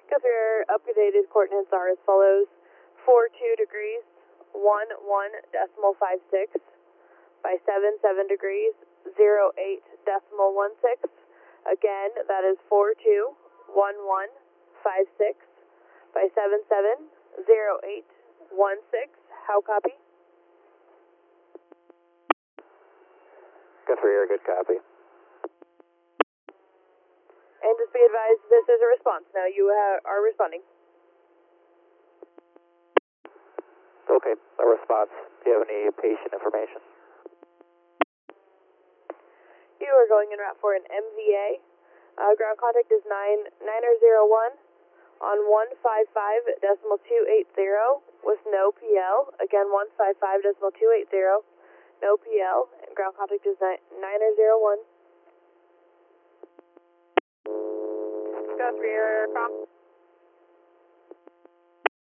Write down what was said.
Because your updated coordinates are as follows: 42 degrees, 11.56 by 77 degrees, 08.16. Again, that is 42.1156 by 77, 08.16. How copy? Guthrie Air, good copy. And just be advised, this is a response. Now you are responding. Okay, a response. Do you have any patient information? You are going en route for an MVA. Ground contact is 901 on 155.280 with no PL. Again, 155.280, no PL. And ground contact is 901. Guthrie Air,